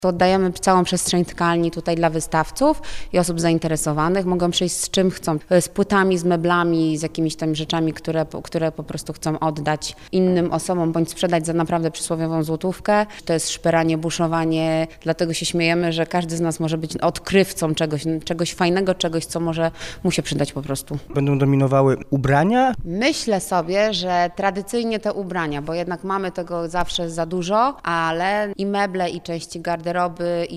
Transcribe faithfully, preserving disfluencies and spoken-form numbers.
To oddajemy całą przestrzeń tkalni tutaj dla wystawców i osób zainteresowanych. Mogą przyjść z czym chcą, z płytami, z meblami, z jakimiś tam rzeczami, które, które po prostu chcą oddać innym osobom, bądź sprzedać za naprawdę przysłowiową złotówkę. To jest szperanie, buszowanie, dlatego się śmiejemy, że każdy z nas może być odkrywcą czegoś, czegoś fajnego, czegoś, co może mu się przydać po prostu. Będą dominowały ubrania? Myślę sobie, że tradycyjnie te ubrania, bo jednak mamy tego zawsze za dużo, ale i meble, i części garderoby,